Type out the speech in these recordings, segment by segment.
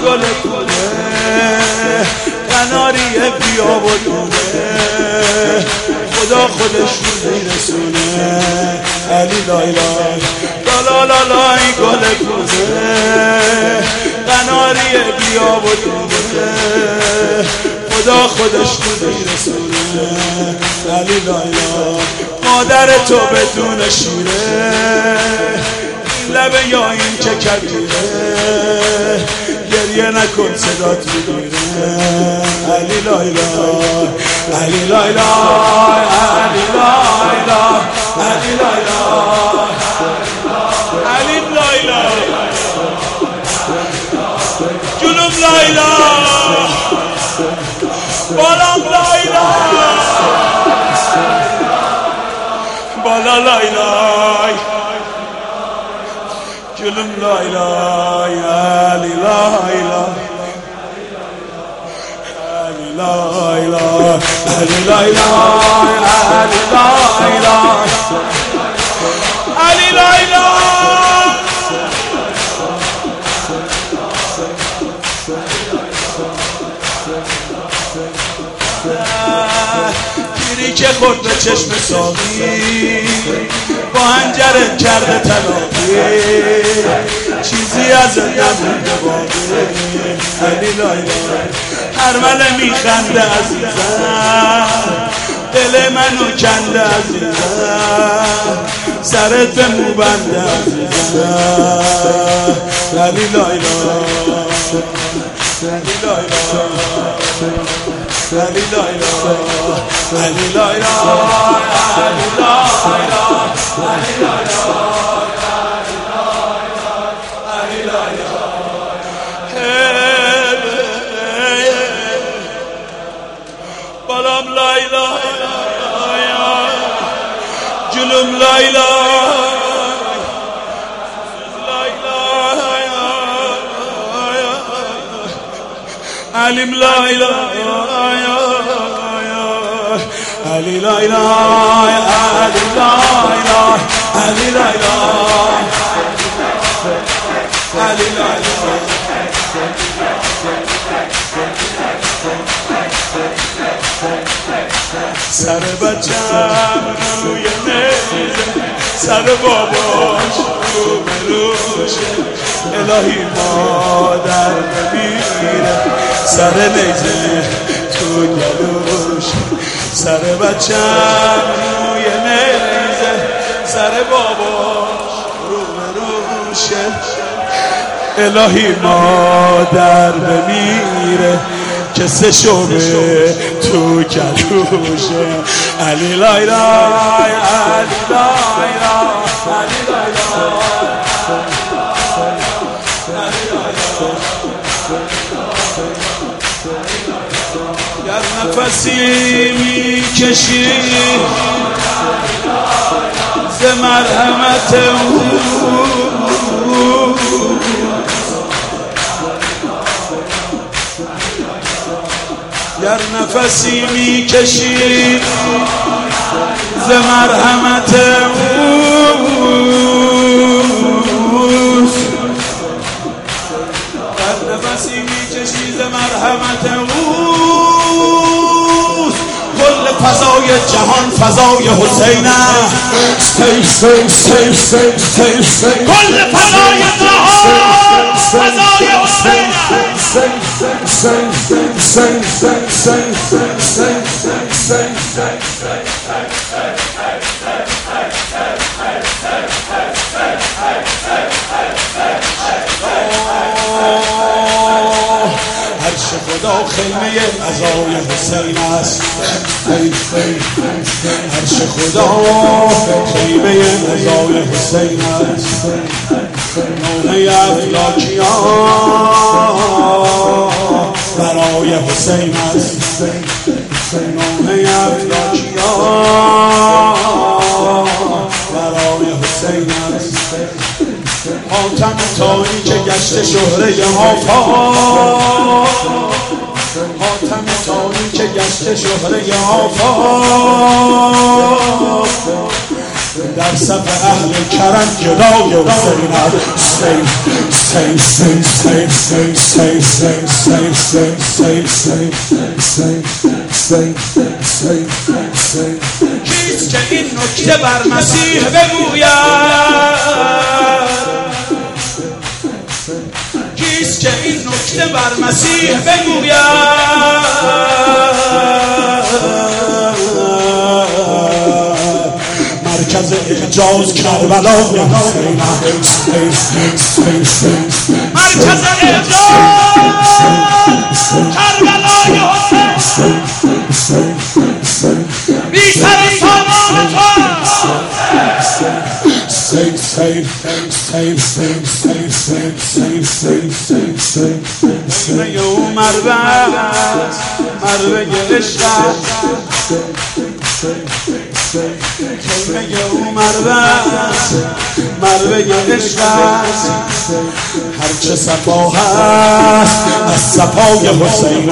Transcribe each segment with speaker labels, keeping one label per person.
Speaker 1: گل کوله قناری بیا و دوله خدا خودش رو میرسونه علی لای لای لا لا لای گل کوله قناری بیا و دوله خدا خودش رو میرسونه علی لای لای مادر تو بدون شیره این لبه یا این که کبیره گریه نکن صدات میگیره علی لای لای علی لای لای علی لای لای علی لای لای علی لای لای جلوم لای لای بالام لای لای بالا لای لای جلوم لای لای علی لای لای علی لای لای علی لای لای علی لای لای علی لای لای پیری که خورد به چشم ساقی با هنجره کرده تلاقی چیزی از نمونده باقی علی لای لای هرمله میخنده عزیزم دل منو کنده عزیزم سرت به مو بنده عزیزم علی لای لای علی لای لای علی لای لای علی لای لای علی لای بالام لای لای جلوم لای لای علیم لای لای علی لای لای علی لای لای علی لای لای علی لای لای سر بچم روی میزه سر باباش رو بروشه الهی مادر نمیره سر نیزه تو گلوش سر بچم روی نیزه سر باباش رو بروشه الهی مادر بمیره که سه شبه تو گلوشه علی لای لای علی لای لای علی لای لای گر نفسی میکشی ز مرحمت او گر نفسی میکشی ز مرحمت او گر نفسی میکشی ز مرحمت او کل فضای جهان فضای حسین است کل فضای جهان فضای حسین عرش خدا خیمه عزای حسین است عرش خدا خیمه عزای حسین است نوحه افلاکیان برای حسین است نوحه افلاکیان برای حسین است حاتم تایی که گشت شهره آفاق حاتم تایی که گشت شهره آفاق در صف اهل کرم گدای حسینم. کیست که این نکته بر مسیح بگوید؟ کیست که این نکته بر مسیح بگوید؟ مرکز اعجاز کربلا حسینم. مرکز اعجاز کربلای حسین بیشتر سامان تو کلمه او مربع عشق، کلمه او مربع عشق، هرچه صفا هست از صفای حسین.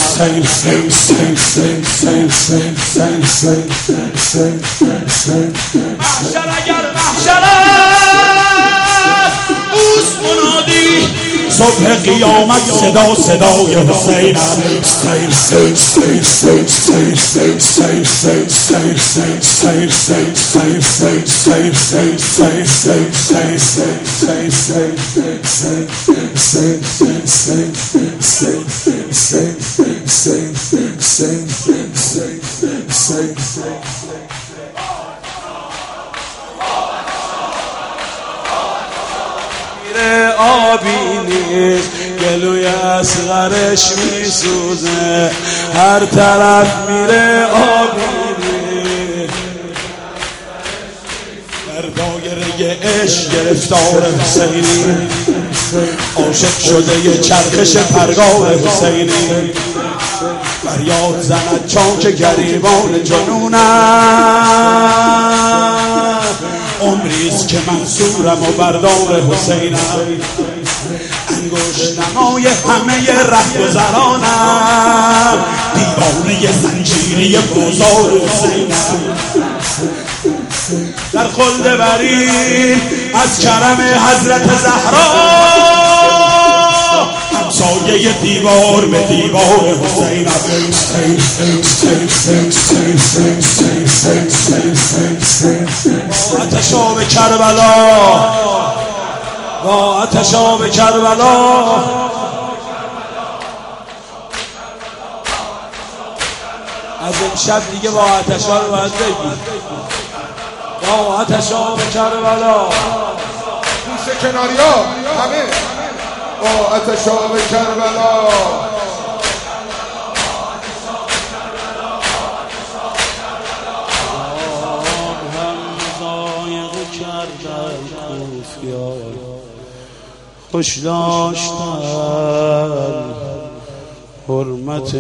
Speaker 1: محشر اگر محشر است اوست منادی، صبح قیامت صدای حسین. آبی نیست گلوی اصغرش میسوزه، هر طرف میره آبی نیست. در دایره عشق گرفتار حسینی، عاشق شده یه چرخش پرگار حسینی. فریاد زند چاک گریبان جنونم، عمریست که منصورم و بردار حسینم. انگشت نمای همه رهگذرانم، دیوانه زنجیری بازار حسینم. در خلد برین از کرم حضرت زهرا، همسایه دیوار به دیوار حسینم. آتش آب کربلا، با آتش آب کربلا، از امشب دیگه با آتش ها رو باید بگید. با آتش آب کربلا،
Speaker 2: پوش کناری ها همه، با آتش آب کربلا.
Speaker 1: خوش داشتن حرمت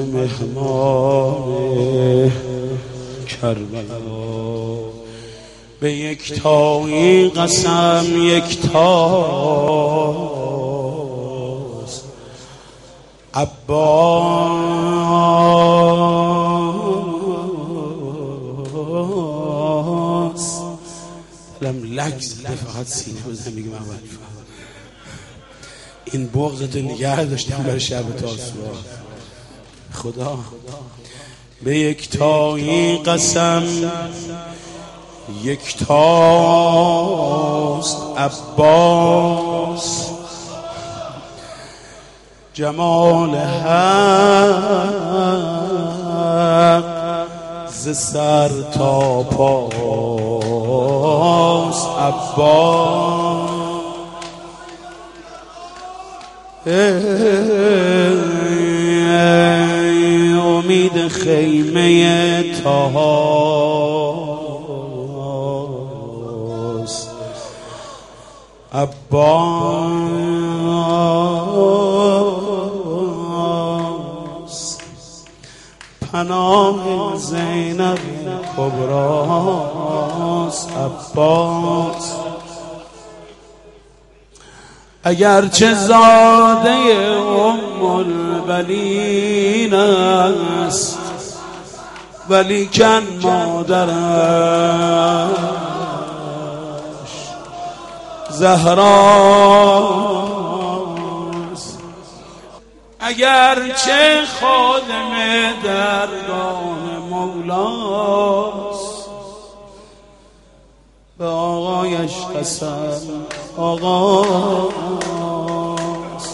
Speaker 1: مهمان کربلا، به یکتایی قسم یکتاست. عباس دلم لگ زده فقط سینه بزنم میگم اول این بغضتو نگه داشتم برای شب تاسوعا. خدا به یکتایی قسم یکتاست. عباس جمال حق ز سر تا پاست. عباس امید خیمه طاست. عباس پناه زینب کبراست. عباس اگرچه زاده ام البنین است، ولیکن مادرم زهراست. اگرچه خادم درگاه مولاست، به آقایش قسم آقاست.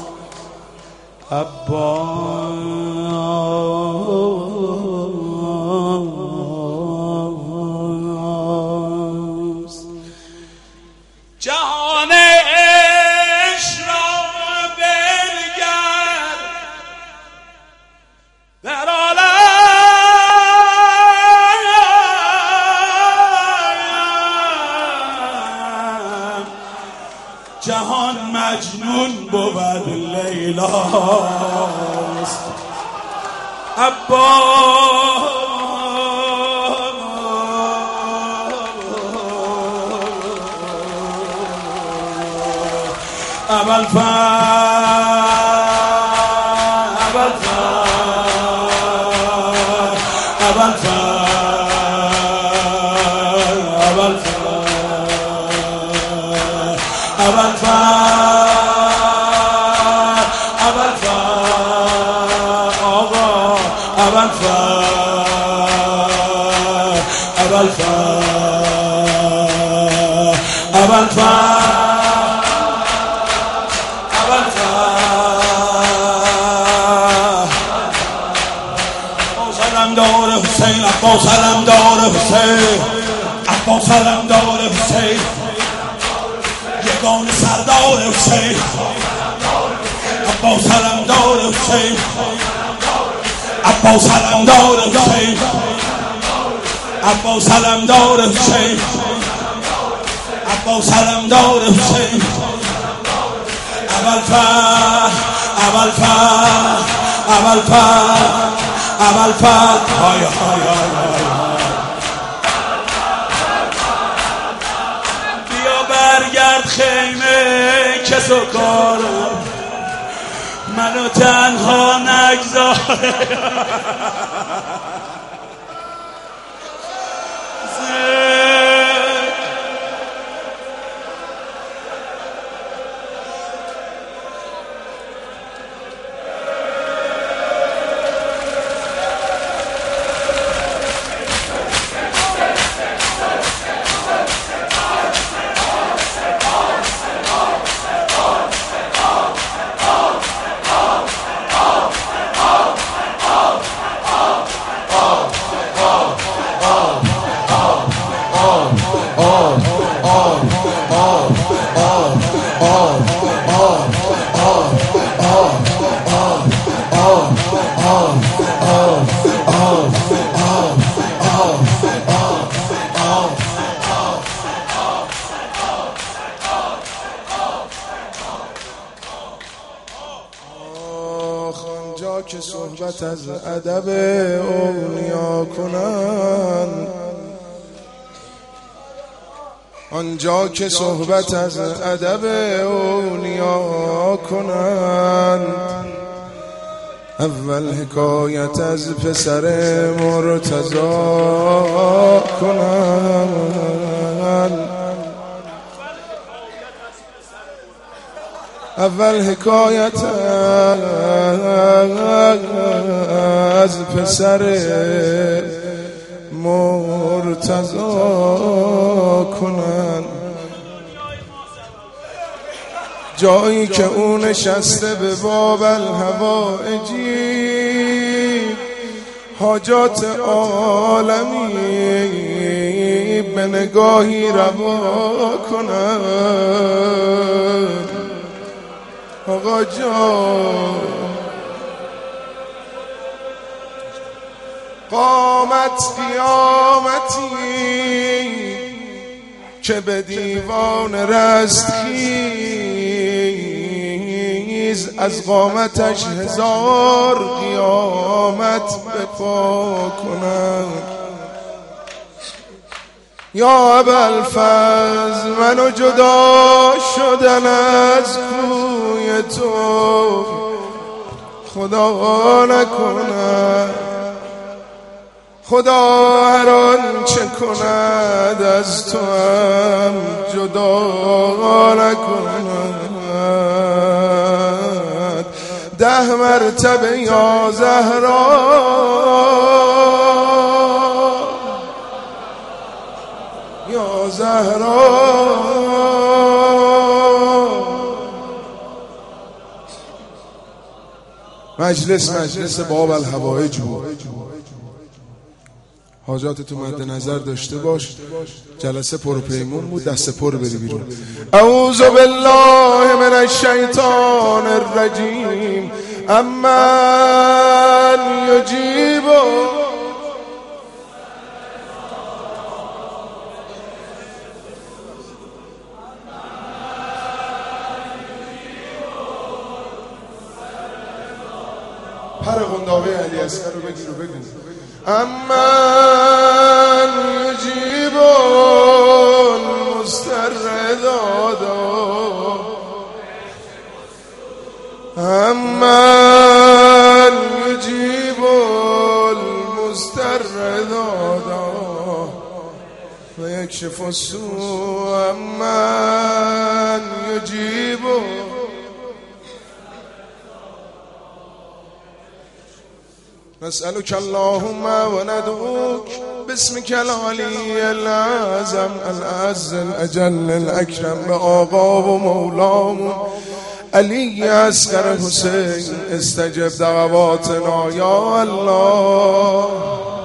Speaker 1: عباس جهان عشق را بنگر در عالم، جهان مجنون بود لیلاست. عباس عباس علمدار حسین، عباس علمدار حسین، یگان سردار حسین، عباس علمدار حسین، عباس علمدار حسین، عباس علمدار حسین، عباس علمدار حسین. ابوالفضل ابوالفضل ابوالفضل ابوالفضل های های های. بیا برگرد خیمه کس و کارم، منو تنها نگذاره.
Speaker 2: که صحبت از ادب اولیا کنند، آنجا که صحبت از ادب اولیا کنند، اول حکایت از پسر مرتضی کنند، اول حکایت از پسر مرتضی کنن، جایی که اون نشسته به باب الحوائجی، حاجات عالمی به نگاهی روا کنن. آقا جان قامت قیامتی که به دیوان رستخیز، از قامتش 1000 قیامت بپا کنند. یا ابوالفضل منو جدا شدن از کوی تو خدا نکنه، خدا هر آنچه کند از تو هم جدا نکند 10 مرتبه یا زهرا یا زهرا. مجلس باب الحوائج بود. حاجاتتو مد نظر داشته باش. جلسه پرپیمون بود، دست پر بری بیرون. اعوذ بالله من الشیطان الرجیم. امن یجیب پر قنداقه علی اصغر رو بگیر و بگو. امن یجیب المستردادا امن یجیب المستردادا و یکشف السوء امن یجیب. نسألك اللهم وندعوك باسمك العلي الأعظم الأعز الأجل الأكرم بآقا و مولامون علی اصغر حسین استجب دعواتنا یا الله.